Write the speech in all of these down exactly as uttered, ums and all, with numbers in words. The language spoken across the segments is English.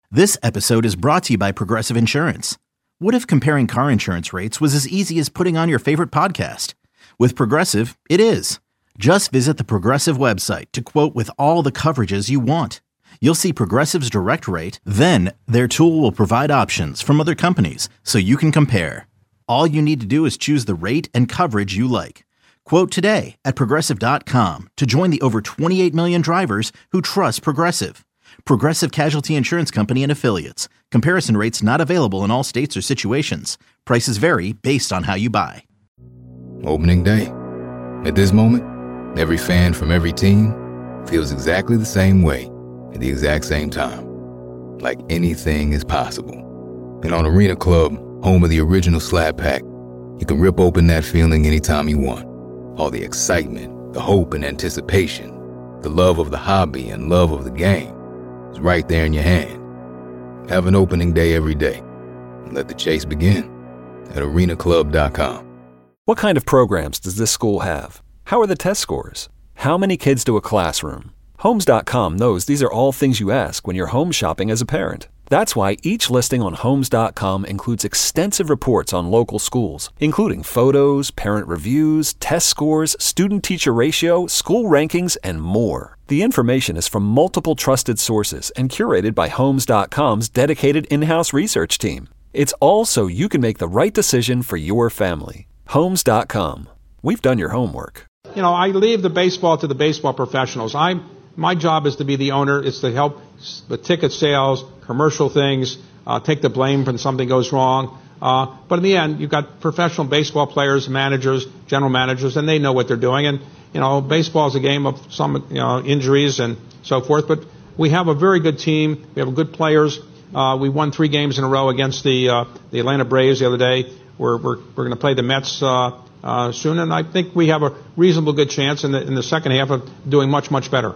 This episode is brought to you by Progressive Insurance. What if comparing car insurance rates was as easy as putting on your favorite podcast? With Progressive, it is. Just visit the Progressive website to quote with all the coverages you want. You'll see Progressive's direct rate, then their tool will provide options from other companies so you can compare. All you need to do is choose the rate and coverage you like. Quote today at Progressive dot com to join the over twenty-eight million drivers who trust Progressive. Progressive Casualty Insurance Company and Affiliates. Comparison rates not available in all states or situations. Prices vary based on how you buy. Opening day. At this moment, every fan from every team feels exactly the same way at the exact same time. Like anything is possible. And on Arena Club, home of the original Slap Pack, you can rip open that feeling anytime you want. All the excitement, the hope and anticipation, the love of the hobby and love of the game. It's right there in your hand. Have an opening day every day. And let the chase begin at arena club dot com. What kind of programs does this school have? How are the test scores? How many kids do a classroom? Homes dot com knows these are all things you ask when you're home shopping as a parent. That's why each listing on Homes dot com includes extensive reports on local schools, including photos, parent reviews, test scores, student-teacher ratio, school rankings, and more. The information is from multiple trusted sources and curated by Homes dot com's dedicated in-house research team. It's all so you can make the right decision for your family. Homes dot com. We've done your homework. You know, I leave the baseball to the baseball professionals. I'm My job is to be the owner. It's to help with ticket sales, commercial things, uh, take the blame when something goes wrong. Uh, but in the end, you've got professional baseball players, managers, general managers, and they know what they're doing. And, you know, baseball is a game of some, you know, injuries and so forth. But we have a very good team. We have good players. Uh, we won three games in a row against the uh, the Atlanta Braves the other day. We're we're we're going to play the Mets uh, uh, soon, and I think we have a reasonable good chance in the in the second half of doing much much better.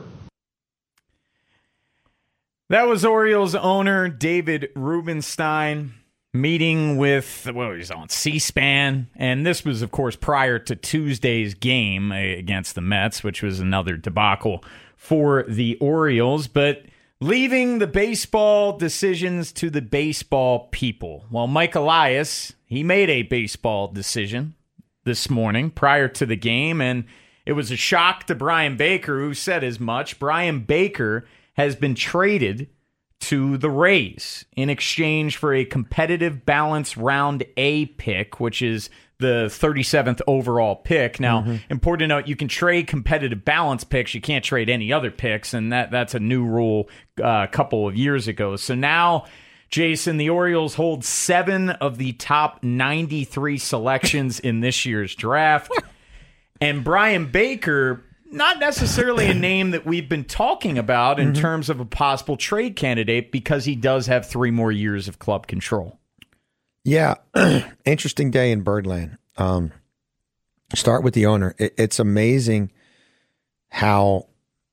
That was Orioles owner David Rubenstein meeting with, well, he was on C-SPAN, and this was, of course, prior to Tuesday's game against the Mets, which was another debacle for the Orioles, but leaving the baseball decisions to the baseball people. Well, Mike Elias, he made a baseball decision this morning prior to the game, and it was a shock to Brian Baker, who said as much. Brian Baker has been traded to the Rays in exchange for a competitive balance round A pick, which is the thirty-seventh overall pick. Now, mm-hmm. important to note, you can trade competitive balance picks. You can't trade any other picks, and that that's a new rule uh, a couple of years ago. So now, Jason, the Orioles hold seven of the top ninety-three selections in this year's draft. And Brian Baker, not necessarily a name that we've been talking about in mm-hmm. terms of a possible trade candidate, because he does have three more years of club control. Yeah, interesting day in Birdland. Um, start with the owner. It, it's amazing how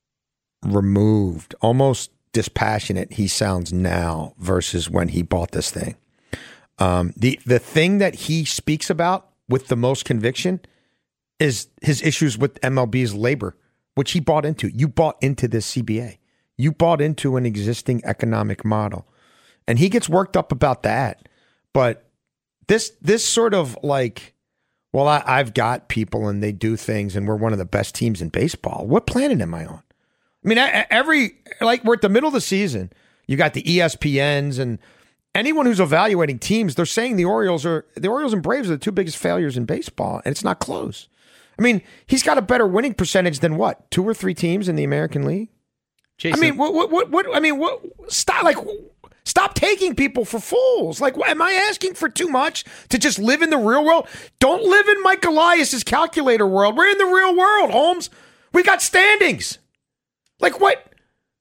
removed, almost dispassionate he sounds now versus when he bought this thing. Um, the the thing that he speaks about with the most conviction is his issues with M L B's labor, which he bought into. You bought into this C B A. You bought into an existing economic model. And he gets worked up about that. But this this sort of like, well, I, I've got people and they do things and we're one of the best teams in baseball. What planet am I on? I mean, every, like, we're at the middle of the season. You got the E S P Ns and anyone who's evaluating teams, they're saying the Orioles are, the Orioles and Braves are the two biggest failures in baseball, and it's not close. I mean, he's got a better winning percentage than what? Two or three teams in the American League? Jason. I mean, what, what, what, what, I mean, what, stop, like, stop taking people for fools. Like, what, am I asking for too much to just live in the real world? Don't live in Mike Elias's calculator world. We're in the real world, Holmes. We got standings. Like, what?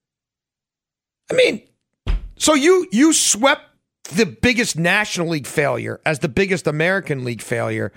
I mean, so you, you swept the biggest National League failure as the biggest American League failure.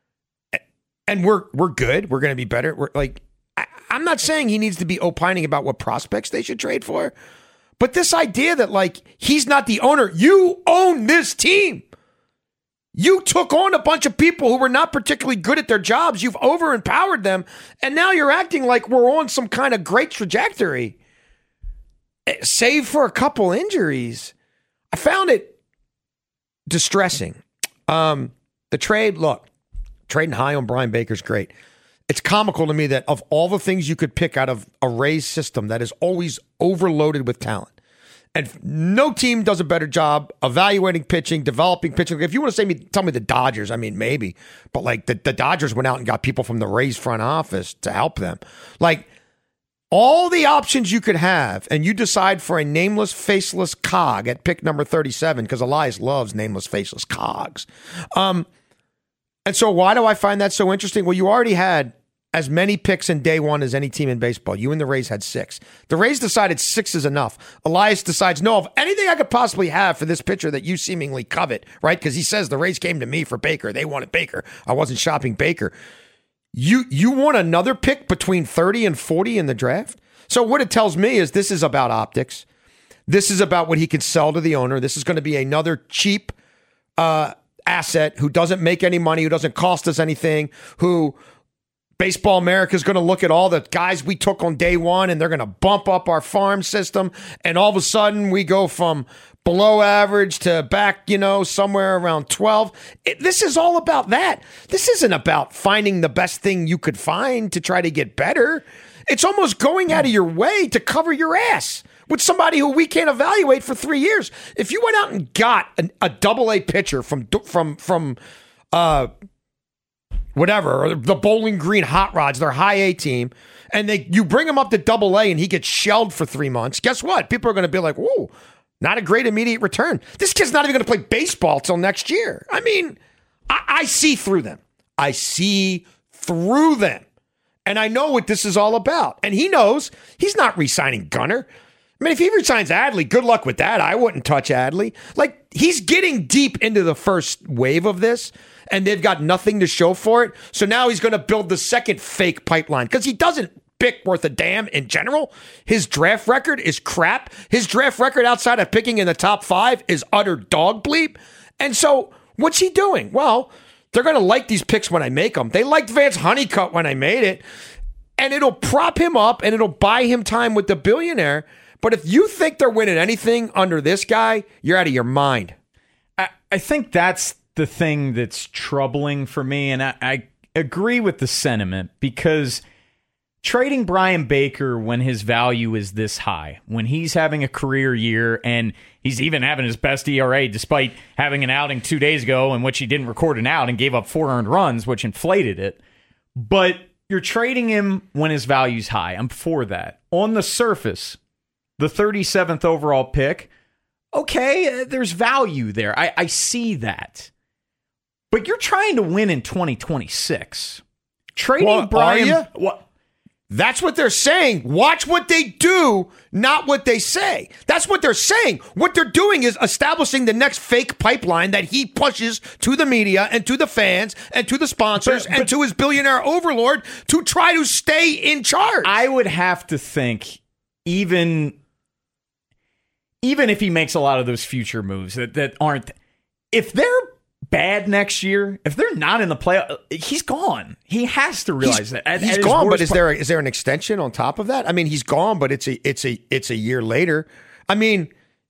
And we're we're good. We're going to be better. We're like, I, I'm not saying he needs to be opining about what prospects they should trade for, but this idea that like he's not the owner, you own this team. You took on a bunch of people who were not particularly good at their jobs. You've over-empowered them, and now you're acting like we're on some kind of great trajectory, save for a couple injuries. I found it distressing. Um, the trade, look, trading high on Brian Baker's great. It's comical to me that of all the things you could pick out of a Rays system that is always overloaded with talent, and no team does a better job evaluating pitching, developing pitching. If you want to say me, tell me the Dodgers, I mean, maybe. But, like, the, the Dodgers went out and got people from the Rays front office to help them. Like, all the options you could have, and you decide for a nameless, faceless cog at pick number thirty-seven, because Elias loves nameless, faceless cogs. Um, and so why do I find that so interesting? Well, you already had as many picks in day one as any team in baseball. You and the Rays had six. The Rays decided six is enough. Elias decides, no, of anything I could possibly have for this pitcher that you seemingly covet, right? Because he says the Rays came to me for Baker. They wanted Baker. I wasn't shopping Baker. You you want another pick between thirty and forty in the draft? So what it tells me is this is about optics. This is about what he can sell to the owner. This is going to be another cheap uh, asset who doesn't make any money, who doesn't cost us anything, who Baseball America is going to look at all the guys we took on day one and they're going to bump up our farm system. And all of a sudden we go from below average to back, you know, somewhere around twelve. It, this is all about that. This isn't about finding the best thing you could find to try to get better. It's almost going out of your way to cover your ass with somebody who we can't evaluate for three years. If you went out and got an, a double A pitcher from, from, from, uh, whatever, or the Bowling Green Hot Rods, their high A team, and they you bring him up to double A and he gets shelled for three months, guess what? People are going to be like, whoa, not a great immediate return. This kid's not even going to play baseball till next year. I mean, I, I see through them. I see through them. And I know what this is all about. And he knows he's not re-signing Gunnar. I mean, if he resigns Adley, good luck with that. I wouldn't touch Adley. Like, he's getting deep into the first wave of this, and they've got nothing to show for it. So now he's going to build the second fake pipeline because he doesn't pick worth a damn in general. His draft record is crap. His draft record outside of picking in the top five is utter dog bleep. And so what's he doing? Well, they're going to like these picks when I make them. They liked Vance Honeycutt when I made it. And it'll prop him up and it'll buy him time with the billionaire. But if you think they're winning anything under this guy, you're out of your mind. I, I think that's the thing that's troubling for me. And I, I agree with the sentiment because trading Brian Baker when his value is this high, when he's having a career year and he's even having his best E R A despite having an outing two days ago in which he didn't record an out and gave up four earned runs, which inflated it. But you're trading him when his value's high. I'm for that. On the surface, the thirty-seventh overall pick, okay, there's value there. I, I see that. But you're trying to win in twenty twenty-six. Trading well, Brian... Are you? What? That's what they're saying. Watch what they do, not what they say. That's what they're saying. What they're doing is establishing the next fake pipeline that he pushes to the media and to the fans and to the sponsors but, but, and to his billionaire overlord to try to stay in charge. I would have to think even, even if he makes a lot of those future moves that, that aren't... If they're bad next year, if they're not in the playoff, he's gone. He has to realize he's, that. At, he's at gone, but is there is there an extension on top of that? I mean, he's gone, but it's a it's a it's a year later. I mean,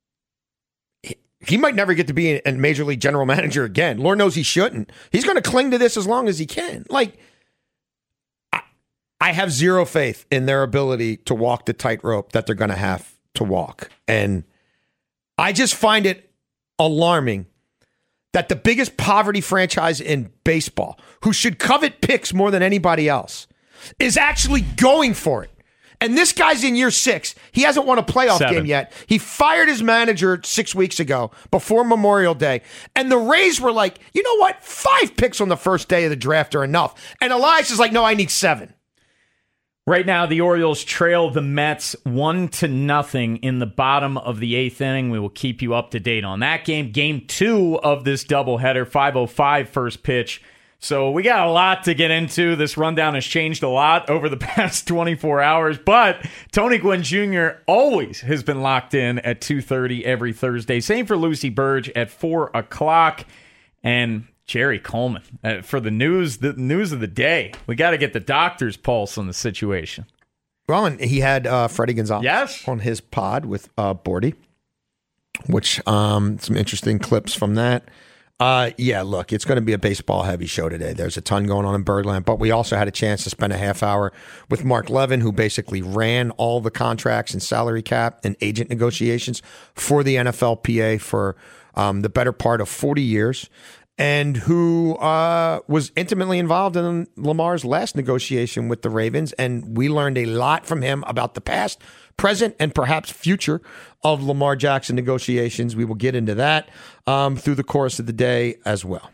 he, he might never get to be a major league general manager again. Lord knows he shouldn't. He's going to cling to this as long as he can. Like, I, I have zero faith in their ability to walk the tightrope that they're going to have to walk, and I just find it alarming that the biggest poverty franchise in baseball, who should covet picks more than anybody else, is actually going for it. And this guy's in year six. He hasn't won a playoff Seven. game yet. He fired his manager six weeks ago before Memorial Day. And the Rays were like, you know what? Five picks on the first day of the draft are enough. And Elias is like, no, I need seven. Right now, the Orioles trail the Mets one to nothing in the bottom of the eighth inning. We will keep you up to date on that game. Game two of this doubleheader, five oh five first pitch. So we got a lot to get into. This rundown has changed a lot over the past twenty-four hours, but Tony Gwynn Junior always has been locked in at two thirty every Thursday. Same for Lucy Burge at four o'clock. And Jerry Coleman uh, for the news, the news of the day. We got to get the doctor's pulse on the situation. Well, and he had uh, Freddie Gonzalez yes. on his pod with uh, Bordy. which um, some interesting clips from that. Uh, yeah, look, it's going to be a baseball-heavy show today. There's a ton going on in Birdland, but we also had a chance to spend a half hour with Mark Levin, who basically ran all the contracts and salary cap and agent negotiations for the N F L P A for um, the better part of forty years, and who uh, was intimately involved in Lamar's last negotiation with the Ravens. And we learned a lot from him about the past, present, and perhaps future of Lamar Jackson negotiations. We will get into that um, through the course of the day as well.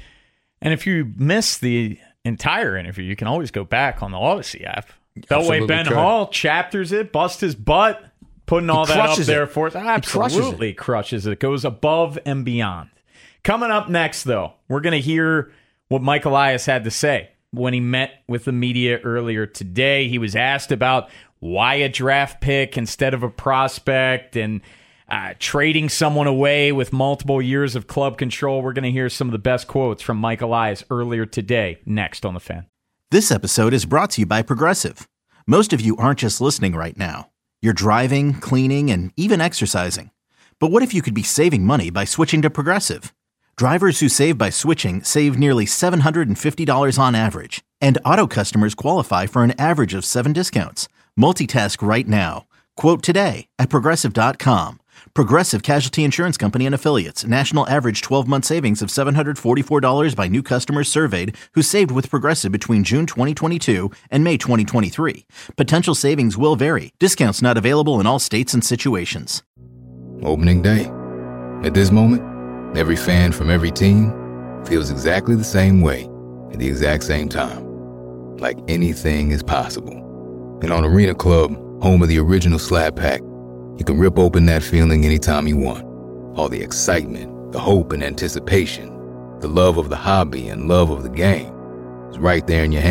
And if you miss the entire interview, you can always go back on the Odyssey app. Beltway Ben could. Hall chapters it, bust his butt, putting all that up there it. for us. Absolutely crushes it. It goes above and beyond. Coming up next, though, we're going to hear what Mike Elias had to say when he met with the media earlier today. He was asked about why a draft pick instead of a prospect and uh, trading someone away with multiple years of club control. We're going to hear some of the best quotes from Mike Elias earlier today, next on The Fan. This episode is brought to you by Progressive. Most of you aren't just listening right now. You're driving, cleaning, and even exercising. But what if you could be saving money by switching to Progressive? Drivers who save by switching save nearly seven hundred fifty dollars on average, and auto customers qualify for an average of seven discounts. Multitask right now. Quote today at Progressive dot com. Progressive Casualty Insurance Company and Affiliates. National average twelve-month savings of seven hundred forty-four dollars by new customers surveyed who saved with Progressive between June twenty twenty-two and May twenty twenty-three. Potential savings will vary. Discounts not available in all states and situations. Opening day. At this moment, every fan from every team feels exactly the same way at the exact same time. Like anything is possible. And on Arena Club, home of the original Slab Pack, you can rip open that feeling anytime you want. All the excitement, the hope and anticipation, the love of the hobby and love of the game is right there in your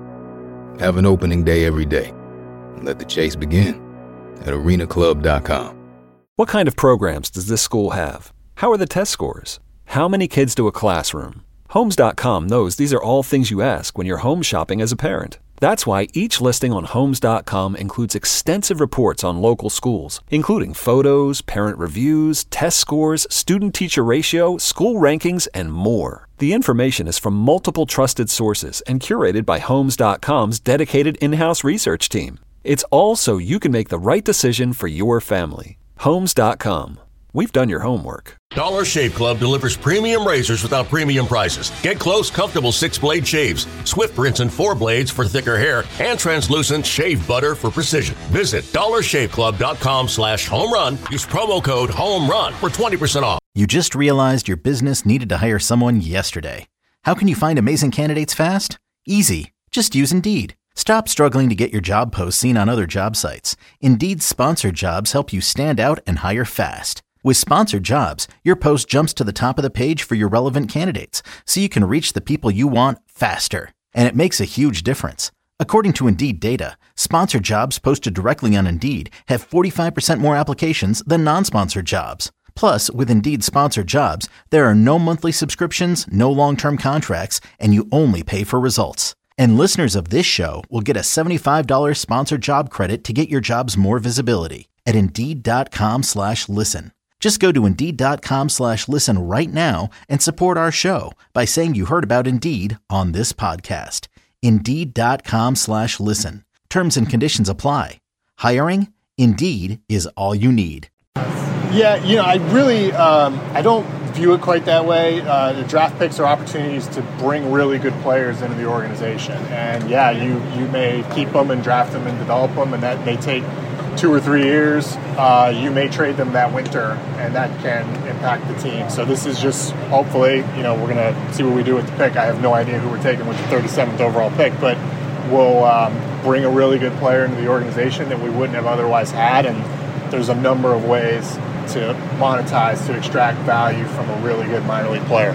hand. Have an opening day every day. And let the chase begin at arena club dot com. What kind of programs does this school have? How are the test scores? How many kids do a classroom? Homes dot com knows these are all things you ask when you're home shopping as a parent. That's why each listing on Homes dot com includes extensive reports on local schools, including photos, parent reviews, test scores, student-teacher ratio, school rankings, and more. The information is from multiple trusted sources and curated by Homes dot com's dedicated in-house research team. It's all so you can make the right decision for your family. Homes dot com. We've done your homework. Dollar Shave Club delivers premium razors without premium prices. Get close, comfortable six-blade shaves, swift rinse and four blades for thicker hair, and translucent shave butter for precision. Visit dollar shave club dot com slash home run. Use promo code HOMERUN for twenty percent off. You just realized your business needed to hire someone yesterday. How can you find amazing candidates fast? Easy. Just use Indeed. Stop struggling to get your job posts seen on other job sites. Indeed's sponsored jobs help you stand out and hire fast. With sponsored jobs, your post jumps to the top of the page for your relevant candidates, so you can reach the people you want faster. And it makes a huge difference. According to Indeed data, sponsored jobs posted directly on Indeed have forty-five percent more applications than non-sponsored jobs. Plus, with Indeed sponsored jobs, there are no monthly subscriptions, no long-term contracts, and you only pay for results. And listeners of this show will get a seventy-five dollars sponsored job credit to get your jobs more visibility at Indeed dot com slash listen. Just go to Indeed dot com slash listen right now and support our show by saying you heard about Indeed on this podcast. Indeed dot com slash listen. Terms and conditions apply. Hiring? Indeed is all you need. Yeah, you know, I really, um, I don't view it quite that way. Uh, the draft picks are opportunities to bring really good players into the organization. And yeah, you, you may keep them and draft them and develop them, and that may take two or three years. Uh, you may trade them that winter, and that can impact the team. So this is just, hopefully, you know, we're going to see what we do with the pick. I have no idea who we're taking with the thirty-seventh overall pick, but we'll um, bring a really good player into the organization that we wouldn't have otherwise had. And there's a number of ways to monetize, to extract value from a really good minor league player.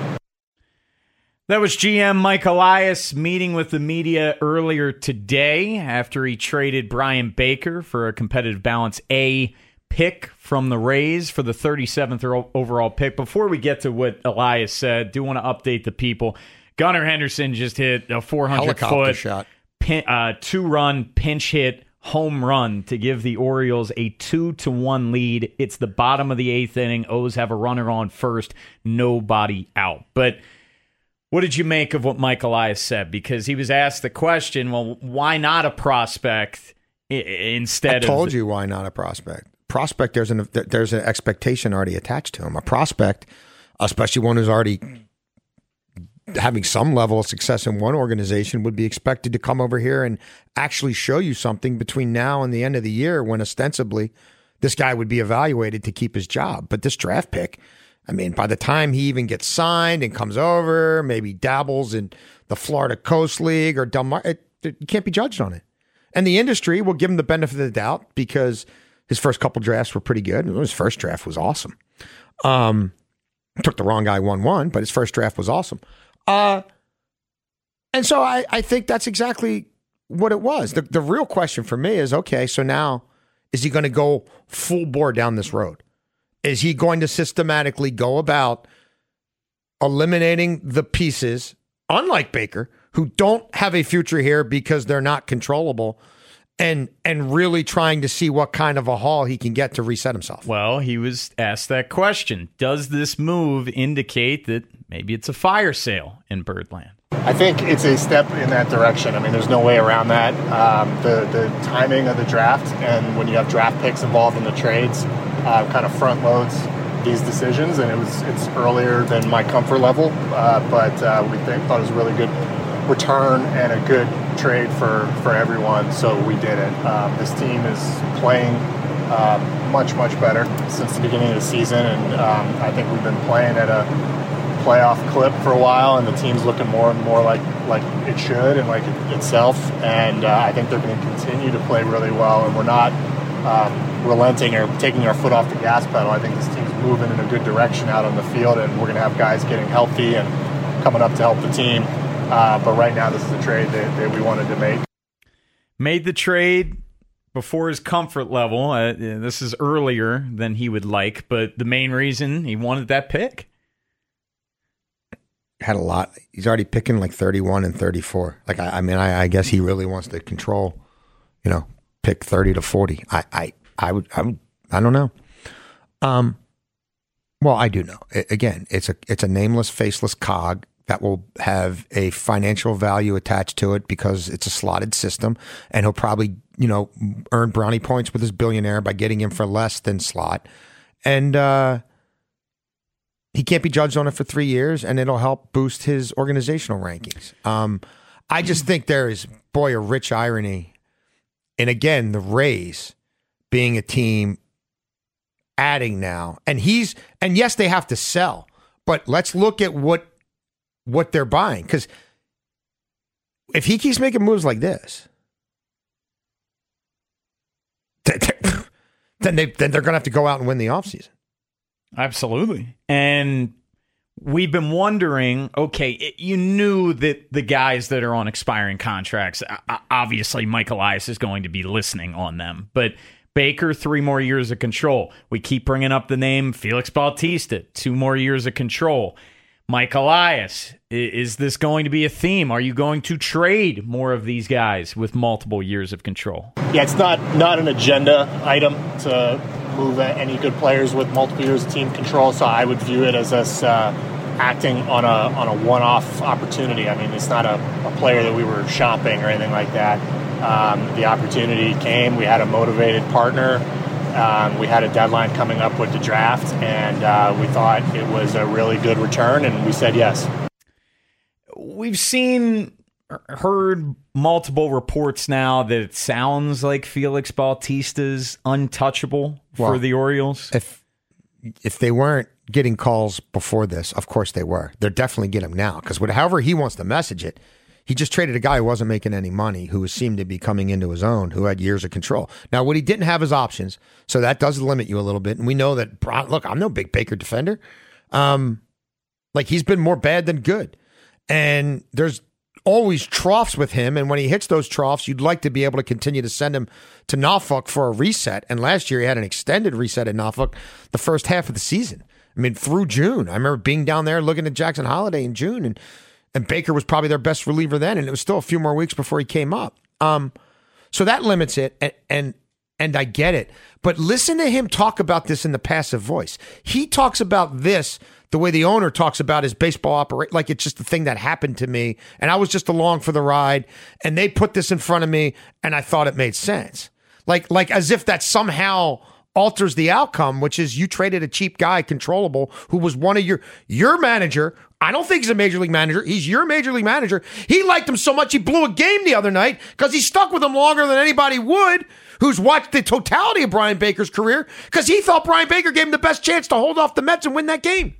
That was G M Mike Elias meeting with the media earlier today after he traded Brian Baker for a competitive balance A pick from the Rays for the thirty-seventh overall pick. Before we get to what Elias said, do want to update the people. Gunnar Henderson just hit a four hundred foot shot. Pin, uh, two-run pinch hit home run to give the Orioles a two to one lead. It's the bottom of the eighth inning. O's have a runner on first, nobody out. But what did you make of what Mike Elias said? Because he was asked the question, well, why not a prospect I- instead of... I told the- you why not a prospect. Prospect, there's an there's an expectation already attached to him. A prospect, especially one who's already having some level of success in one organization, would be expected to come over here and actually show you something between now and the end of the year, when ostensibly this guy would be evaluated to keep his job. But this draft pick, I mean, by the time he even gets signed and comes over, maybe dabbles in the Florida Coast League or Del Mar, it, it, you can't be judged on it. And the industry will give him the benefit of the doubt because his first couple drafts were pretty good. His first draft was awesome. Um, took the wrong guy one one, but his first draft was awesome. Uh, and so I, I think that's exactly what it was. The, the real question for me is, okay, so now is he going to go full bore down this road? Is he going to systematically go about eliminating the pieces, unlike Baker, who don't have a future here because they're not controllable, and and really trying to see what kind of a haul he can get to reset himself? Well, he was asked that question. Does this move indicate that maybe it's a fire sale in Birdland? I think it's a step in that direction. I mean, there's no way around that. Um, the the timing of the draft, and when you have draft picks involved in the trades, uh, kind of front loads these decisions, and it was it's earlier than my comfort level, uh, but uh, we think, thought it was a really good return and a good trade for, for everyone, so we did it. Um, this team is playing uh, much, much better since the beginning of the season, and um, I think we've been playing at a playoff clip for a while, and the team's looking more and more like, like it should and like it, itself, and uh, I think they're going to continue to play really well, and we're not um, relenting or taking our foot off the gas pedal. I think this team's moving in a good direction out on the field, and we're going to have guys getting healthy and coming up to help the team. Uh, but right now, this is the trade that, that we wanted to make. Made the trade before his comfort level. Uh, this is earlier than he would like, but the main reason he wanted that pick. Had a lot. He's already picking like thirty-one and thirty-four. Like, I, I mean, I, I guess he really wants to control, you know, pick thirty to forty. I, I, I would, I would, I don't know. Um, well, I do know. I, again, it's a, it's a nameless, faceless cog that will have a financial value attached to it because it's a slotted system, and he'll probably, you know, earn brownie points with his billionaire by getting him for less than slot. And uh, he can't be judged on it for three years, and it'll help boost his organizational rankings. Um, I just think there is, boy, a rich irony. And again, the Rays being a team adding now, and he's, and yes, they have to sell, but let's look at what what they're buying, because if he keeps making moves like this, then they then they're going to have to go out and win the offseason. Absolutely. And we've been wondering, okay, it, you knew that the guys that are on expiring contracts, uh, obviously Mike Elias is going to be listening on them, but Baker, three more years of control. We keep bringing up the name Felix Bautista, two more years of control. Mike Elias, is this going to be a theme? Are you going to trade more of these guys with multiple years of control? Yeah, it's not, not an agenda item to move any good players with multiple years of team control, so I would view it as us uh, acting on a on a one-off opportunity. I mean, it's not a, a player that we were shopping or anything like that. Um, the opportunity came. We had a motivated partner. Um, we had a deadline coming up with the draft, and uh, we thought it was a really good return, and we said yes. We've seen, heard multiple reports now that it sounds like Felix Bautista's untouchable well, for the Orioles. If if they weren't getting calls before this, of course they were. They're definitely getting them now, because however he wants to message it, he just traded a guy who wasn't making any money, who seemed to be coming into his own, who had years of control. Now, what he didn't have his options, so that does limit you a little bit. And we know that, look, I'm no big Baker defender. Um, like, he's been more bad than good. And there's always troughs with him. And when he hits those troughs, you'd like to be able to continue to send him to Norfolk for a reset. And last year, he had an extended reset in Norfolk the first half of the season. I mean, through June. I remember being down there looking at Jackson Holiday in June, and And Baker was probably their best reliever then, and it was still a few more weeks before he came up. Um, So that limits it, and and and I get it. But listen to him talk about this in the passive voice. He talks about this the way the owner talks about his baseball operation, like it's just a thing that happened to me, and I was just along for the ride, and they put this in front of me, and I thought it made sense. Like, like as if that somehow alters the outcome, which is you traded a cheap guy, controllable, who was one of your your manager. I don't think he's a major league manager. He's your major league manager. He liked him so much he blew a game the other night because he stuck with him longer than anybody would who's watched the totality of Brian Baker's career because he thought Brian Baker gave him the best chance to hold off the Mets and win that game.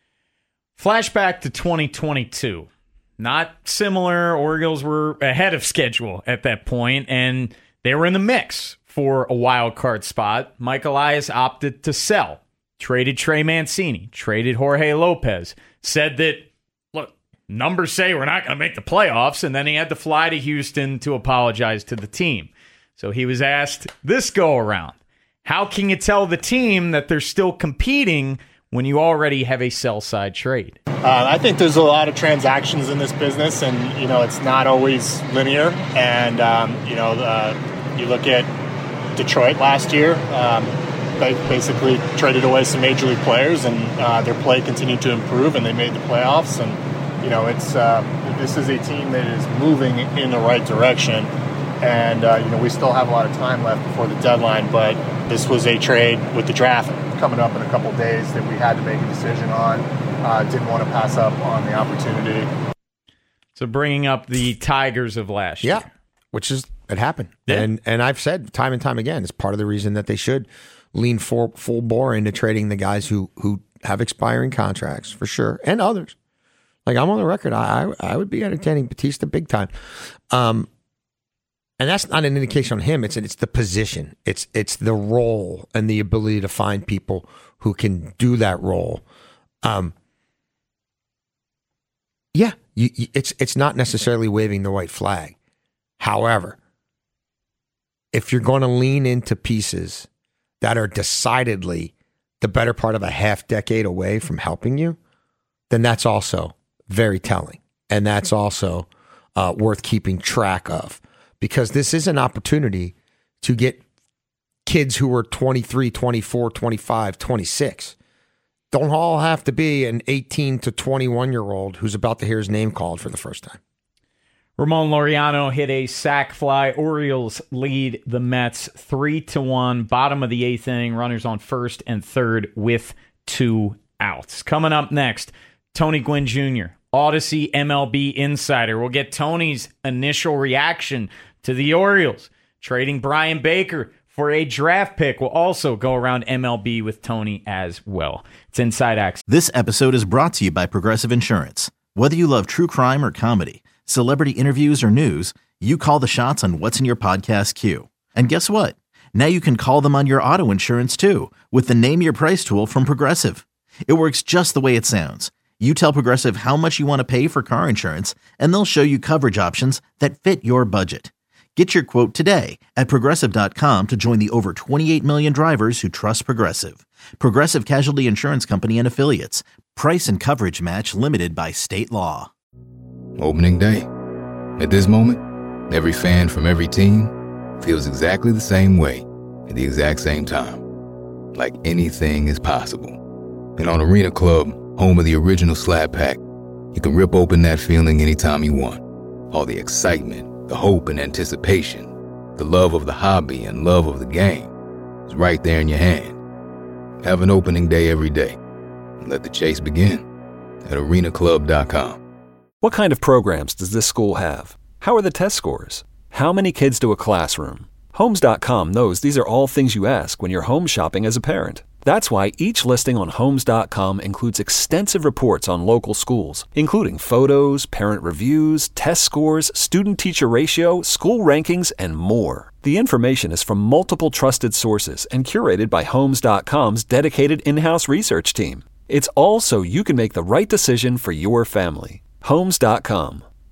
Flashback to twenty twenty-two. Not similar. Orioles were ahead of schedule at that point, and they were in the mix for a wild card spot. Mike Elias opted to sell, traded Trey Mancini, traded Jorge Lopez, said that, look, numbers say we're not going to make the playoffs, and then he had to fly to Houston to apologize to the team. So he was asked this go around, how can you tell the team that they're still competing when you already have a sell-side trade? Uh, I think there's a lot of transactions in this business, and, you know, it's not always linear. And, um, you know, uh, you look at Detroit last year, um, they basically traded away some major league players, and uh, their play continued to improve, and they made the playoffs. And, you know, it's uh, this is a team that is moving in the right direction. And, uh, you know, we still have a lot of time left before the deadline, but this was a trade with the draft coming up in a couple of days that we had to make a decision on. Uh, didn't want to pass up on the opportunity. So bringing up the Tigers of last yeah, year. Which is, it happened. Yeah. And and I've said time and time again, it's part of the reason that they should lean full, full bore into trading the guys who, who have expiring contracts, for sure, and others. Like, I'm on the record, I I, I would be entertaining Batista big time. Um, And that's not an indication on him. It's it's the position. It's it's the role and the ability to find people who can do that role. Um, yeah, you, you, it's it's not necessarily waving the white flag. However, if you're going to lean into pieces that are decidedly the better part of a half decade away from helping you, then that's also very telling, and that's also uh, worth keeping track of. Because this is an opportunity to get kids who are twenty-three, twenty-four, twenty-five, twenty-six. Don't all have to be an eighteen to twenty-one-year-old who's about to hear his name called for the first time. Ramon Laureano hit a sac fly. Orioles lead the Mets three to one. Bottom of the eighth inning. Runners on first and third with two outs. Coming up next, Tony Gwynn Junior, Odyssey M L B insider. We'll get Tony's initial reaction to the Orioles trading Brian Baker for a draft pick. We'll also go around M L B with Tony as well. It's Inside Access. This episode is brought to you by Progressive Insurance. Whether you love true crime or comedy, celebrity interviews or news, you call the shots on what's in your podcast queue. And guess what? Now you can call them on your auto insurance too with the Name Your Price tool from Progressive. It works just the way it sounds. You tell Progressive how much you want to pay for car insurance, and they'll show you coverage options that fit your budget. Get your quote today at Progressive dot com to join the over twenty-eight million drivers who trust Progressive. Progressive Casualty Insurance Company and Affiliates. Price and coverage match limited by state law. Opening day. At this moment, every fan from every team feels exactly the same way at the exact same time. Like anything is possible. And on Arena Club, home of the original Slab Pack, you can rip open that feeling anytime you want. All the excitement, the hope and anticipation, the love of the hobby and love of the game is right there in your hand. Have an opening day every day. And let the chase begin at arena club dot com. What kind of programs does this school have? How are the test scores? How many kids do a classroom? Homes dot com knows these are all things you ask when you're home shopping as a parent. That's why each listing on Homes dot com includes extensive reports on local schools, including photos, parent reviews, test scores, student-teacher ratio, school rankings, and more. The information is from multiple trusted sources and curated by Homes dot com's dedicated in-house research team. It's all so you can make the right decision for your family. Homes dot com.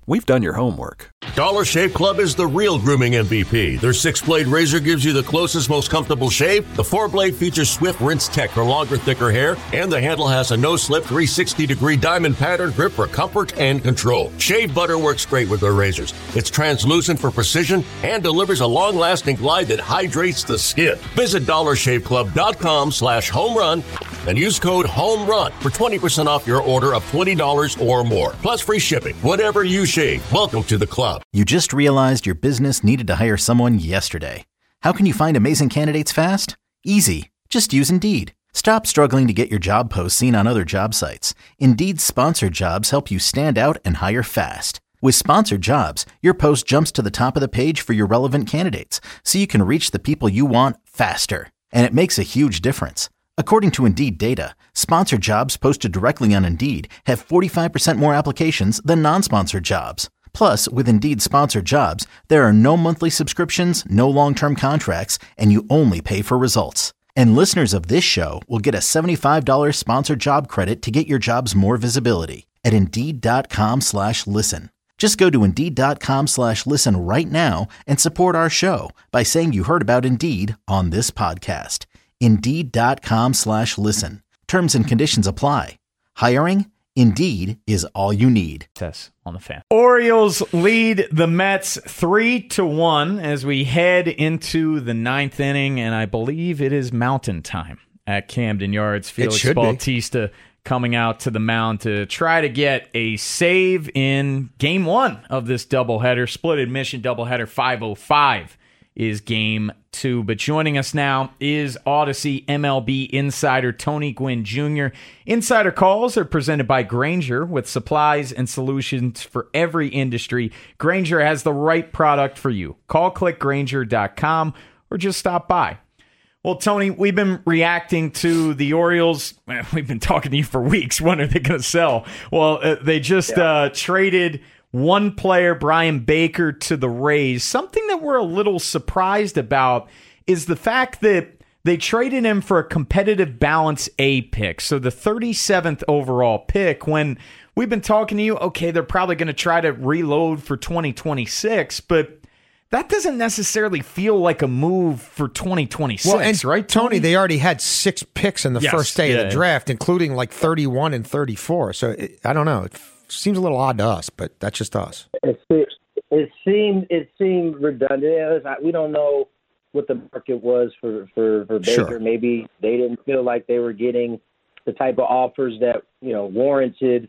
We've done your homework. Dollar Shave Club is the real grooming M V P. Their six-blade razor gives you the closest, most comfortable shave. The four-blade features Swift Rinse Tech for longer, thicker hair. And the handle has a no-slip three hundred sixty degree diamond pattern grip for comfort and control. Shave butter works great with their razors. It's translucent for precision and delivers a long-lasting glide that hydrates the skin. Visit dollar shave club dot com slash home run and use code HOMERUN for twenty percent off your order of twenty dollars or more. Plus free shipping. Whatever you shave, welcome to the club. You just realized your business needed to hire someone yesterday. How can you find amazing candidates fast? Easy. Just use Indeed. Stop struggling to get your job posts seen on other job sites. Indeed's sponsored jobs help you stand out and hire fast. With sponsored jobs, your post jumps to the top of the page for your relevant candidates, so you can reach the people you want faster. And it makes a huge difference. According to Indeed data, sponsored jobs posted directly on Indeed have forty-five percent more applications than non-sponsored jobs. Plus, with Indeed sponsored jobs, there are no monthly subscriptions, no long-term contracts, and you only pay for results. And listeners of this show will get a seventy-five dollars sponsored job credit to get your jobs more visibility at Indeed.com slash listen. Just go to Indeed.com slash listen right now and support our show by saying you heard about Indeed on this podcast. Indeed.com slash listen. Terms and conditions apply. Hiring? Indeed is all you need. On the Fan. Orioles lead the Mets three to one as we head into the ninth inning, and I believe it is Mountain time at Camden Yards. Felix Bautista coming out to the mound to try to get a save in game one of this doubleheader. Split admission doubleheader. Five oh five is game two. But joining us now is Odyssey M L B insider Tony Gwynn Junior Insider calls are presented by Grainger with supplies and solutions for every industry. Grainger has the right product for you. Call click grainger dot com or just stop by. Well, Tony, we've been reacting to the Orioles. We've been talking to you for weeks. When are they going to sell? Well, uh, they just yeah. uh, traded one player, Brian Baker, to the Rays. Something that we're a little surprised about is the fact that they traded him for a competitive balance A pick, so the thirty-seventh overall pick, when we've been talking to you, okay, they're probably going to try to reload for twenty twenty-six, but that doesn't necessarily feel like a move for twenty twenty-six, well, and right, Tony? Tony, they already had six picks in the yes, first day yeah, of the draft, including like thirty-one and thirty-four, so it, I don't know. It seems a little odd to us, but that's just us. It, it seemed it seemed redundant. We don't know what the market was for, for, for Baker. Sure. Maybe they didn't feel like they were getting the type of offers that, you know, warranted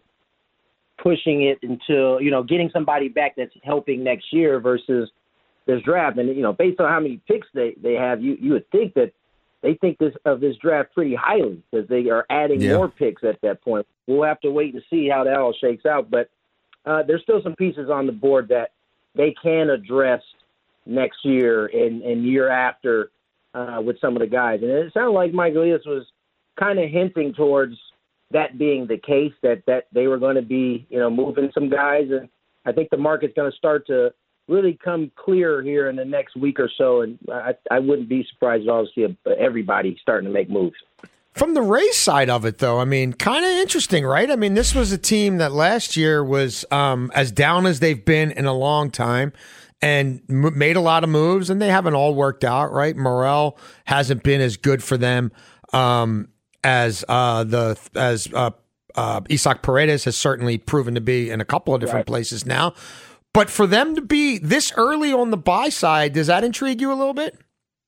pushing it until, you know, getting somebody back that's helping next year versus this draft. And, you know, based on how many picks they, they have, you, you would think that they think this of this draft pretty highly because they are adding yeah. more picks at that point. We'll have to wait and see how that all shakes out. But uh, there's still some pieces on the board that they can address next year and, and year after uh, with some of the guys. And it sounded like Mike Elias was kind of hinting towards that being the case, that, that they were going to be, you know, moving some guys. And I think the market's going to start to really come clear here in the next week or so. And I, I wouldn't be surprised at all to see everybody starting to make moves. From the Rays side of it, though, I mean, kind of interesting, right? I mean, this was a team that last year was um, as down as they've been in a long time and m- made a lot of moves, and they haven't all worked out, right? Morel hasn't been as good for them um, as uh, the as uh, uh, Isaac Paredes has certainly proven to be in a couple of different right. places now. But for them to be this early on the buy side, does that intrigue you a little bit?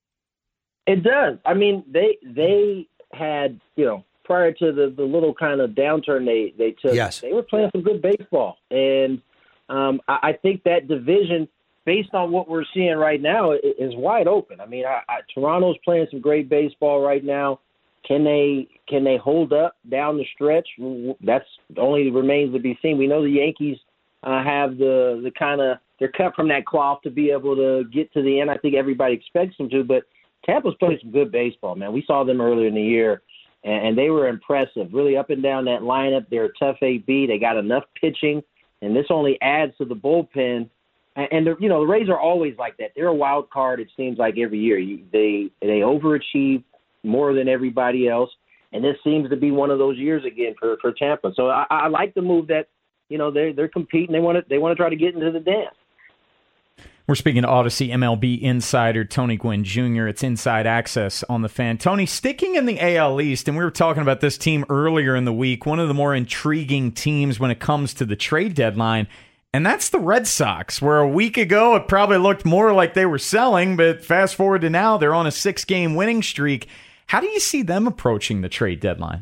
It does. I mean, they they had, you know, prior to the, the little kind of downturn they, they took, yes. they were playing some good baseball. And um, I, I think that division, based on what we're seeing right now, is wide open. I mean, I, I, Toronto's playing some great baseball right now. Can they can they hold up down the stretch? That's only remains to be seen. We know the Yankees uh, have the, the kind of – they're cut from that cloth to be able to get to the end. I think everybody expects them to, but Tampa's playing some good baseball, man. We saw them earlier in the year, and, and they were impressive, really up and down that lineup. They're a tough A B. They got enough pitching, and this only adds to the bullpen. And, and you know, the Rays are always like that. They're a wild card, it seems like, every year. You, they they overachieve more than everybody else, and this seems to be one of those years again for, for Tampa. So I, I like the move that you know, they're they're competing. They want to they want to try to get into the dance. We're speaking to Odyssey M L B insider Tony Gwynn Junior It's Inside Access on the Fan. Tony, sticking in the A L East, and we were talking about this team earlier in the week, one of the more intriguing teams when it comes to the trade deadline, and that's the Red Sox, where a week ago it probably looked more like they were selling, but fast forward to now, they're on a six-game winning streak. How do you see them approaching the trade deadline?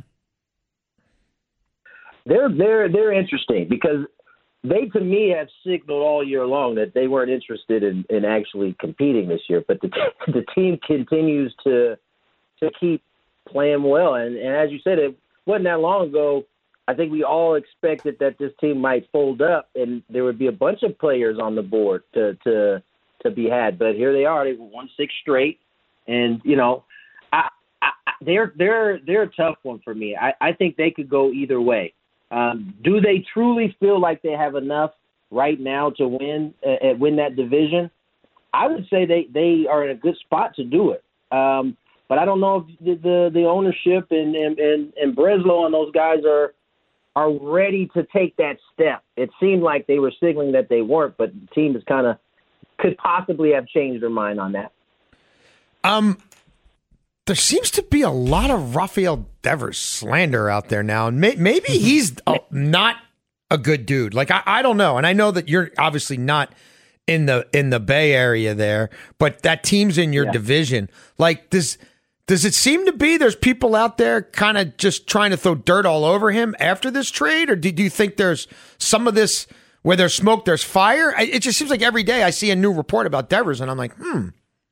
They're they're they're interesting because they, to me, have signaled all year long that they weren't interested in, in actually competing this year. But the the team continues to to keep playing well. And, and as you said, it wasn't that long ago, I think we all expected that this team might fold up and there would be a bunch of players on the board to to, to be had. But here they are. They won six straight. And, you know, I, I, they're, they're, they're a tough one for me. I, I think they could go either way. Um, do they truly feel like they have enough right now to win uh, win that division? I would say they, they are in a good spot to do it. Um, but I don't know if the the, the ownership and, and, and, and Breslow and those guys are are ready to take that step. It seemed like they were signaling that they weren't, but the team is kind of could possibly have changed their mind on that. Um. There seems to be a lot of Rafael Devers slander out there now, and may, maybe he's a, not a good dude. Like I, I don't know, and I know that you're obviously not in the in the Bay Area there, but that team's in your yeah. division. Like does does it seem to be there's people out there kind of just trying to throw dirt all over him after this trade, or do, do you think there's some of this where there's smoke, there's fire? I, it just seems like every day I see a new report about Devers, and I'm like, hmm.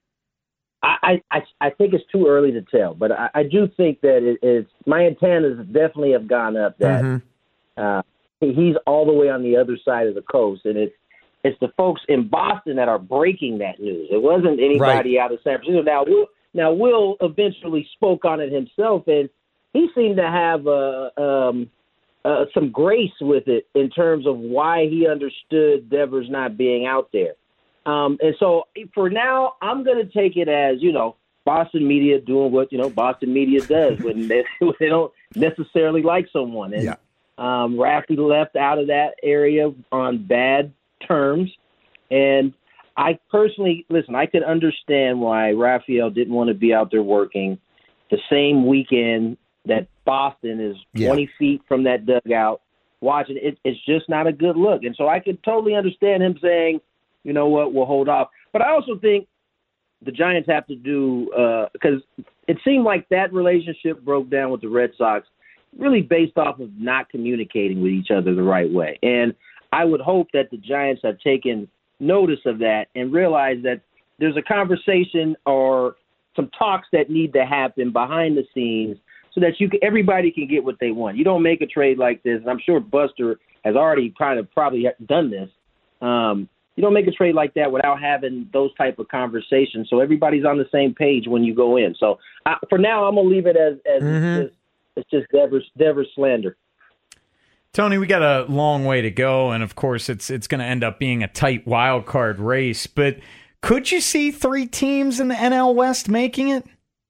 I, I I think it's too early to tell, but I, I do think that it is. My antennas definitely have gone up that mm-hmm. uh, he's all the way on the other side of the coast, and it's it's the folks in Boston that are breaking that news. It wasn't anybody right. out of San Francisco. Now, Will, now Will eventually spoke on it himself, and he seemed to have uh, um, uh, some grace with it in terms of why he understood Devers not being out there. Um, and so for now, I'm going to take it as, you know, Boston media doing what, you know, Boston media does when they, when they don't necessarily like someone. And yeah. um, Rafi left out of that area on bad terms. And I personally, listen, I could understand why Rafael didn't want to be out there working the same weekend that Boston is yeah. twenty feet from that dugout watching. It, it's just not a good look. And so I could totally understand him saying, you know what, we'll hold off. But I also think the Giants have to do uh, – because it seemed like that relationship broke down with the Red Sox really based off of not communicating with each other the right way. And I would hope that the Giants have taken notice of that and realized that there's a conversation or some talks that need to happen behind the scenes so that you can, everybody can get what they want. You don't make a trade like this, and I'm sure Buster has already kind of probably done this. Um You don't make a trade like that without having those type of conversations, so everybody's on the same page when you go in. So uh, for now, I'm gonna leave it as, as mm-hmm. it's just, it's just Devers, Devers slander. Tony, we got a long way to go, and of course, it's it's going to end up being a tight wild card race. But could you see three teams in the N L West making it?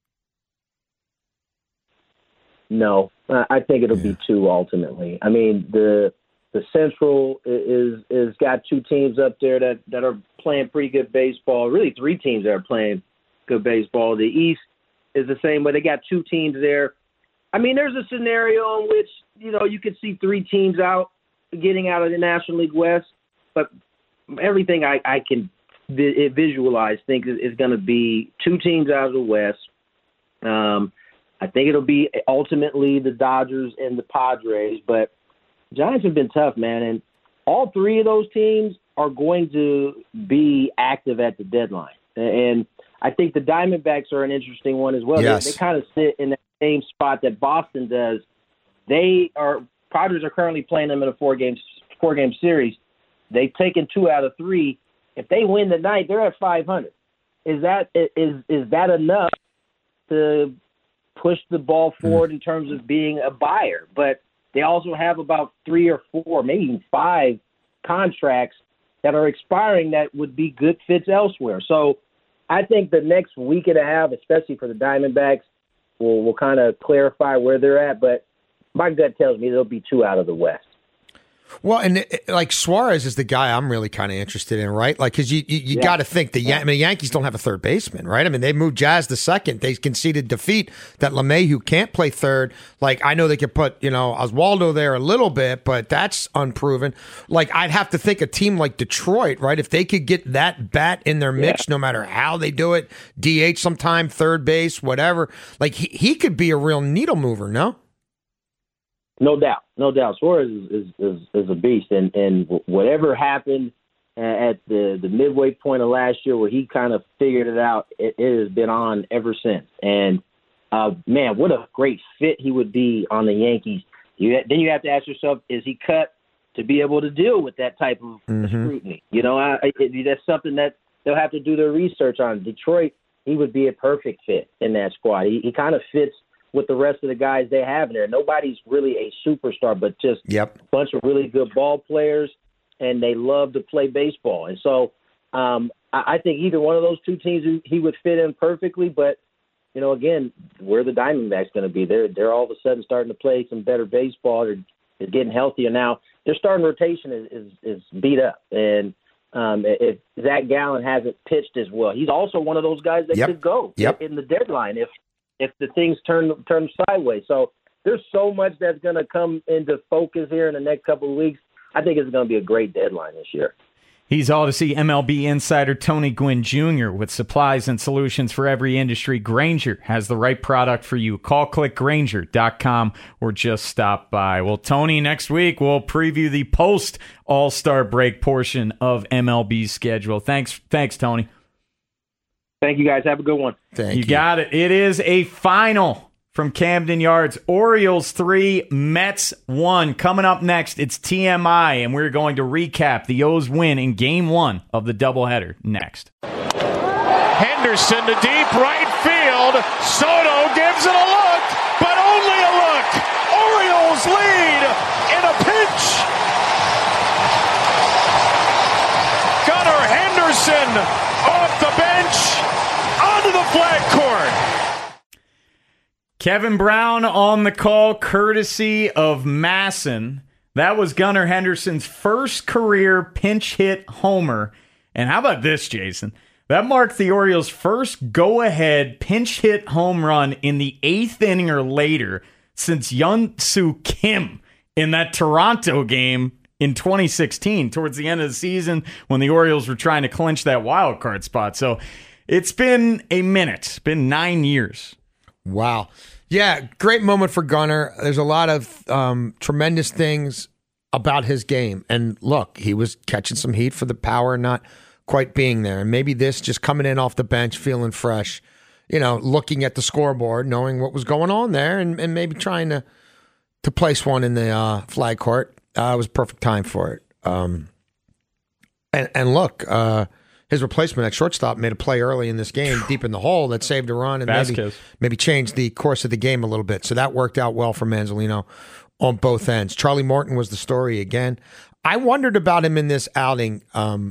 No, I think it'll be two ultimately. I mean, the the Central is is got two teams up there that, that are playing pretty good baseball. Really, three teams that are playing good baseball. The East is the same way. They got two teams there. I mean, there's a scenario in which, you know, you could see three teams out getting out of the National League West, but everything I, I can vi- visualize think is, is going to be two teams out of the West. Um, I think it'll be ultimately the Dodgers and the Padres, but Giants have been tough, man, and all three of those teams are going to be active at the deadline. And I think the Diamondbacks are an interesting one as well. Yes. They, they kind of sit in that same spot that Boston does. They are Padres are currently playing them in a four-game four-game series. They've taken two out of three. If they win tonight, they're at five hundred. Is that is is that enough to push the ball forward in terms of being a buyer? But they also have about three or four, maybe even five contracts that are expiring that would be good fits elsewhere. So I think the next week and a half, especially for the Diamondbacks, will will kind of clarify where they're at. But my gut tells me there'll be two out of the West. Well, and it, like Suarez is the guy I'm really kind of interested in, right? Like, because you you, you yeah. got to think the yeah. I mean, the Yankees don't have a third baseman, right? I mean, they moved Jazz to second. They conceded defeat that LeMahieu can't play third. Like, I know they could put you know Oswaldo there a little bit, but that's unproven. Like, I'd have to think a team like Detroit, right? If they could get that bat in their mix, yeah. no matter how they do it, D H sometime, third base, whatever. Like, he he could be a real needle mover, no? No doubt, no doubt. Suarez is is, is, is a beast, and, and whatever happened at the, the midway point of last year, where he kind of figured it out, it, it has been on ever since. And uh, man, what a great fit he would be on the Yankees. You then you have to ask yourself: is he cut to be able to deal with that type of mm-hmm. scrutiny? You know, I, it, that's something that they'll have to do their research on. Detroit, he would be a perfect fit in that squad. He, he kind of fits with the rest of the guys they have in there. Nobody's really a superstar, but just yep. a bunch of really good ball players, and they love to play baseball. And so um, I, I think either one of those two teams he would fit in perfectly. But, you know, again, where the Diamondbacks going to be? They're, they're all of a sudden starting to play some better baseball. They're, they're getting healthier now. Their starting rotation is, is, is beat up. And um, if Zach Gallen hasn't pitched as well, he's also one of those guys that yep. could go yep. in the deadline if if the things turn turn sideways. So there's so much that's going to come into focus here in the next couple of weeks. I think it's going to be a great deadline this year. He's Odyssey M L B insider Tony Gwynn Junior With supplies and solutions for every industry, Grainger has the right product for you. Call click Grainger dot com or just stop by. Well, Tony, next week we'll preview the post All-Star break portion of M L B's schedule. Thanks, thanks, Tony. Thank you, guys. Have a good one. Thank you. You got it. It is a final from Camden Yards. Orioles three, Mets one. Coming up next, it's T M I, and we're going to recap the O's win in Game one of the doubleheader next. Henderson to deep right field. Soto gives it a look, but only a look. Orioles lead in a pinch. Gunnar Henderson off the bench. Onto the flag court. Kevin Brown on the call, courtesy of Masson. That was Gunnar Henderson's first career pinch hit homer. And how about this, Jason? That marked the Orioles' first go-ahead pinch hit home run in the eighth inning or later since Hyun-Soo Kim in that Toronto game in twenty sixteen, towards the end of the season when the Orioles were trying to clinch that wild card spot. So it's been a minute. It's been nine years. Wow. Yeah, great moment for Gunnar. There's a lot of um, tremendous things about his game. And look, he was catching some heat for the power not quite being there. And maybe this just coming in off the bench, feeling fresh, you know, looking at the scoreboard, knowing what was going on there, and, and maybe trying to to place one in the uh, flag court. Uh, it was perfect time for it. Um, and, and look, uh, his replacement at shortstop made a play early in this game, deep in the hole, that saved a run and maybe, maybe changed the course of the game a little bit. So that worked out well for Manzolino on both ends. Charlie Morton was the story again. I wondered about him in this outing, um,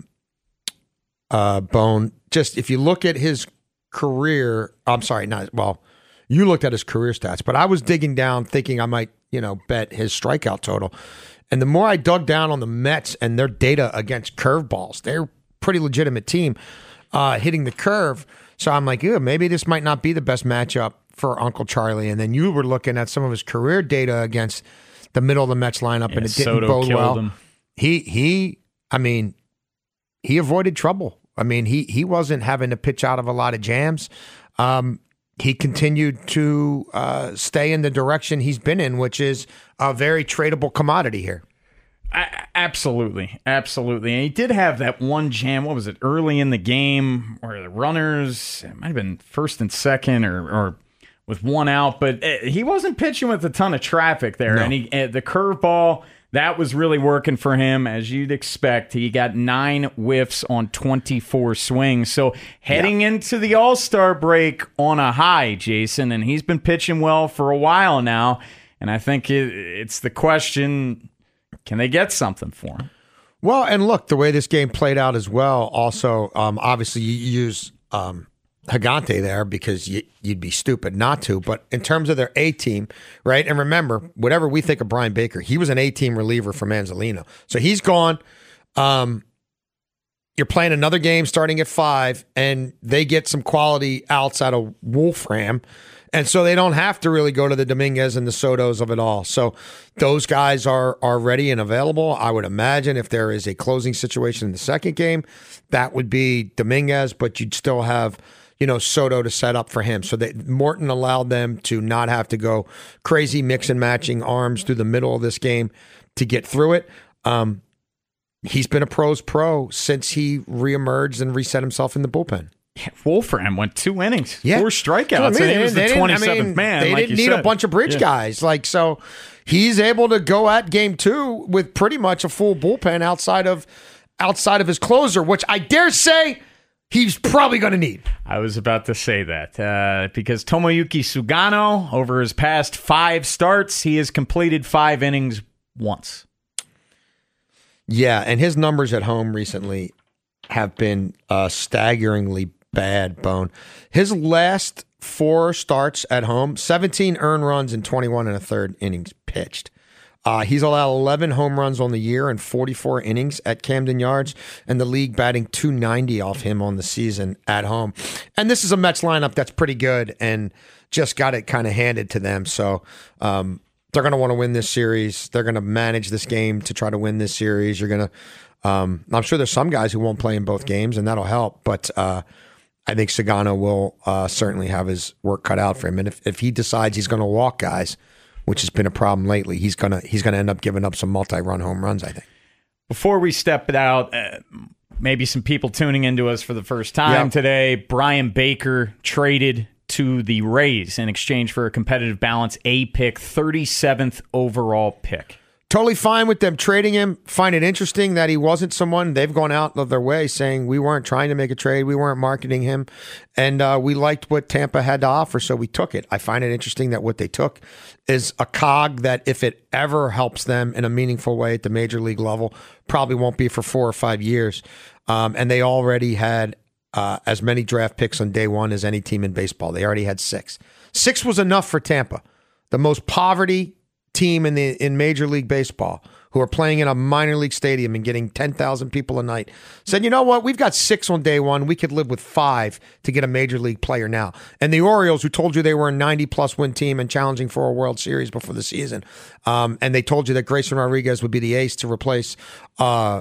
uh, Bone. Just if you look at his career, I'm sorry, not well, you looked at his career stats, but I was digging down thinking I might, you know, bet his strikeout total. And the more I dug down on the Mets and their data against curveballs, they're pretty legitimate team uh, hitting the curve. So I'm like, yeah, maybe this might not be the best matchup for Uncle Charlie. And then you were looking at some of his career data against the middle of the Mets lineup, yeah, and it didn't Soto bode well. Him. He he, I mean, he avoided trouble. I mean, he he wasn't having to pitch out of a lot of jams. Um, he continued to uh, stay in the direction he's been in, which is a very tradable commodity here. I, absolutely, absolutely. And he did have that one jam, what was it, early in the game, where the runners, it might have been first and second or, or with one out, but he wasn't pitching with a ton of traffic there. No. And he, the curveball, that was really working for him, as you'd expect. He got nine whiffs on twenty-four swings. So heading yeah. into the All-Star break on a high, Jason, and he's been pitching well for a while now. And I think it, it's the question, can they get something for him? Well, and look, the way this game played out as well, also, um, obviously you use um, Gigante there because you, you'd be stupid not to. But in terms of their A team, right? And remember, whatever we think of Brian Baker, he was an A team reliever for Manzolino. So he's gone. Um, you're playing another game starting at five, and they get some quality outs out of Wolfram. And so they don't have to really go to the Dominguez and the Sotos of it all. So those guys are are ready and available. I would imagine if there is a closing situation in the second game, that would be Dominguez, but you'd still have, you know, Soto to set up for him. So that Morton allowed them to not have to go crazy mix and matching arms through the middle of this game to get through it. Um, he's been a pro's pro since he reemerged and reset himself in the bullpen. Yeah, Wolfram went two innings, yeah. four strikeouts, I mean, and he was the twenty-seventh I mean, man. They like didn't you need said. a bunch of bridge yeah. guys. Like, so he's able to go at game two with pretty much a full bullpen outside of outside of his closer, which I dare say he's probably going to need. I was about to say that uh, because Tomoyuki Sugano, over his past five starts, he has completed five innings once. Yeah, and his numbers at home recently have been uh, staggeringly bad, Bone. His last four starts at home, seventeen earned runs and twenty-one and a third innings pitched. Uh, he's allowed eleven home runs on the year and forty-four innings at Camden Yards, and the league batting two ninety off him on the season at home. And this is a Mets lineup that's pretty good and just got it kind of handed to them. So um, they're going to want to win this series. They're going to manage this game to try to win this series. You're going to, um, I'm sure there's some guys who won't play in both games, and that'll help. But uh, I think Sugano will uh, certainly have his work cut out for him. And if, if he decides he's going to walk guys, which has been a problem lately, he's gonna he's gonna end up giving up some multi-run home runs, I think. Before we step it out, uh, maybe some people tuning into us for the first time yep. today. Brian Baker traded to the Rays in exchange for a competitive balance A pick, thirty-seventh overall pick. Totally fine with them trading him. Find it interesting that he wasn't someone they've gone out of their way saying we weren't trying to make a trade, we weren't marketing him, and uh, we liked what Tampa had to offer, so we took it. I find it interesting that what they took is a cog that if it ever helps them in a meaningful way at the major league level, probably won't be for four or five years. Um, and they already had uh, as many draft picks on day one as any team in baseball. They already had six. Six was enough for Tampa, the most poverty team in the in Major League Baseball, who are playing in a minor league stadium and getting ten thousand people a night, said, you know what, we've got six on day one. We could live with five to get a major league player now. And the Orioles, who told you they were a ninety-plus win team and challenging for a World Series before the season, um, and they told you that Grayson Rodriguez would be the ace to replace uh,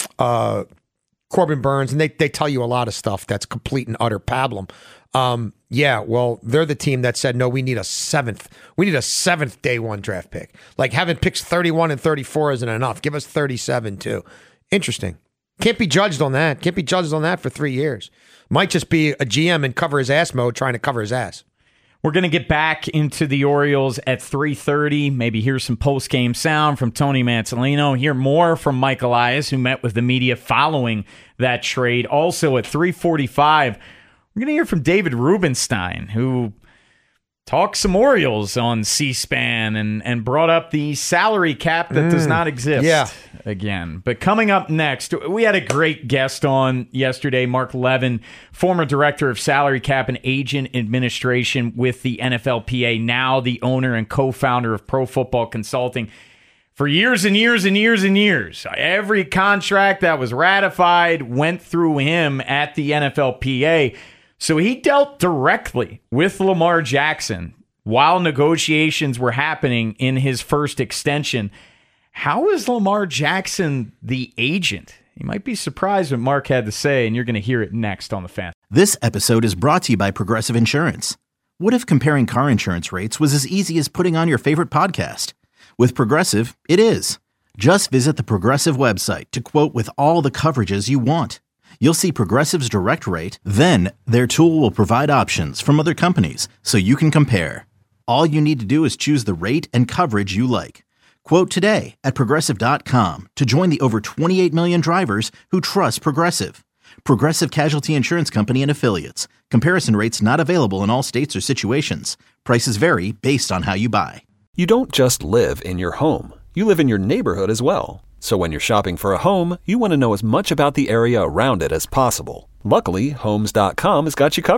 uh, Corbin Burns, and they, they tell you a lot of stuff that's complete and utter pablum. Um, yeah, well, they're the team that said, no, we need a seventh. We need a seventh day one draft pick. Like having picks thirty-one and thirty-four isn't enough. Give us thirty-seven too. Interesting. Can't be judged on that. Can't be judged on that for three years. Might just be a G M in cover his ass mode trying to cover his ass. We're going to get back into the Orioles at three thirty. Maybe hear some post-game sound from Tony Manzolino. Hear more from Mike Elias, who met with the media following that trade. Also at three forty-five, we're going to hear from David Rubenstein, who talked some Orioles on C-SPAN and, and brought up the salary cap that mm, does not exist yeah. again. But coming up next, we had a great guest on yesterday, Mark Levin, former director of salary cap and agent administration with the N F L P A, now the owner and co-founder of Pro Football Consulting. For years and years and years and years, every contract that was ratified went through him at the N F L P A. So he dealt directly with Lamar Jackson while negotiations were happening in his first extension. How is Lamar Jackson the agent? You might be surprised what Mark had to say, and you're going to hear it next on The Fan. This episode is brought to you by Progressive Insurance. What if comparing car insurance rates was as easy as putting on your favorite podcast? With Progressive, it is. Just visit the Progressive website to quote with all the coverages you want. You'll see Progressive's direct rate, then their tool will provide options from other companies so you can compare. All you need to do is choose the rate and coverage you like. Quote today at Progressive dot com to join the over twenty-eight million drivers who trust Progressive. Progressive Casualty Insurance Company and Affiliates. Comparison rates not available in all states or situations. Prices vary based on how you buy. You don't just live in your home. You live in your neighborhood as well. So when you're shopping for a home, you want to know as much about the area around it as possible. Luckily, Homes dot com has got you covered.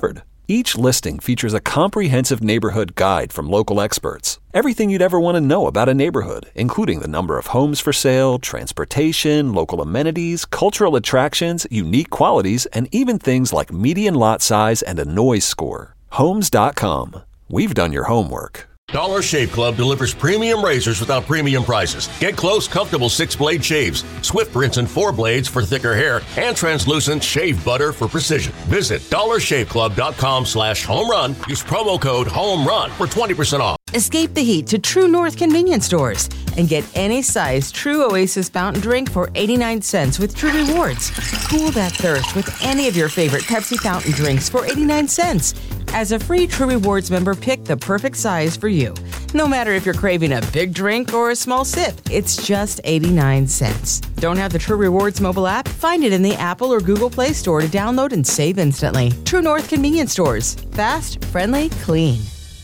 Each listing features a comprehensive neighborhood guide from local experts. Everything you'd ever want to know about a neighborhood, including the number of homes for sale, transportation, local amenities, cultural attractions, unique qualities, and even things like median lot size and a noise score. Homes dot com. We've done your homework. Dollar Shave Club delivers premium razors without premium prices. Get close, comfortable six-blade shaves, Swift rinse and four blades for thicker hair, and translucent shave butter for precision. Visit dollar shave club dot com slash home run. Use promo code HOMERUN for twenty percent off. Escape the heat to True North convenience stores and get any size True Oasis fountain drink for eighty-nine cents with True Rewards. Cool that thirst with any of your favorite Pepsi fountain drinks for eighty-nine cents. As a free True Rewards member, pick the perfect size for you. No matter if you're craving a big drink or a small sip, it's just eighty-nine cents. Don't have the True Rewards mobile app? Find it in the Apple or Google Play Store to download and save instantly. True North convenience stores. Fast, friendly, clean.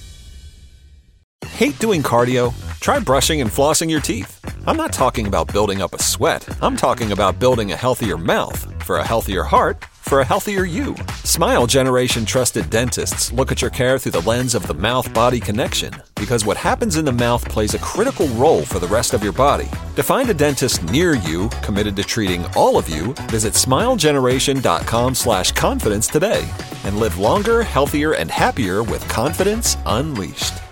Hate doing cardio? Try brushing and flossing your teeth. I'm not talking about building up a sweat. I'm talking about building a healthier mouth for a healthier heart for a healthier you. Smile Generation trusted dentists look at your care through the lens of the mouth-body connection, because what happens in the mouth plays a critical role for the rest of your body. To find a dentist near you committed to treating all of you, visit smile generation dot com slash confidence today and live longer, healthier, and happier with confidence unleashed.